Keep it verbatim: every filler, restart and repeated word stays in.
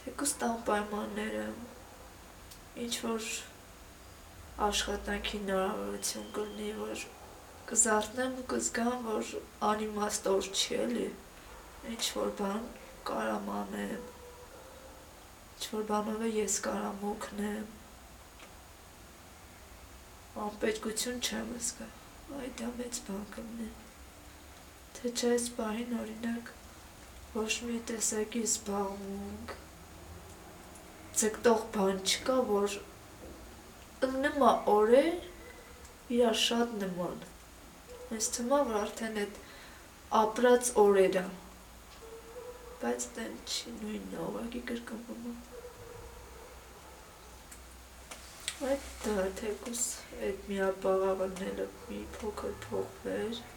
թեկուզ տան պայմանները, ինչ-որ աշխատանքի հնարավորություն կլինի, որ կզարթնեմ ու կզգամ, որ անիմաստ օր չի էլի, ինչ-որ բան կարամ անեմ, ինչ-որ բանով ես կարամ օգնեմ, անպետքություն չեմ զգա, այ դա մեծ բան կլինի, թե չէ այս պահին օրինակ ոչ մի տեսակի զբաղմունք, ձգտող բան չկա, որ նմա օրեր իրար շատ նման, ես թմա, որ արդեն այդ ապրած օրերը, բայց դեն չի նույնն ուղղակի կրկնվում է։ Այդ դա թեկուզ այդ միապաղաղը մի փոքր փոխվեր,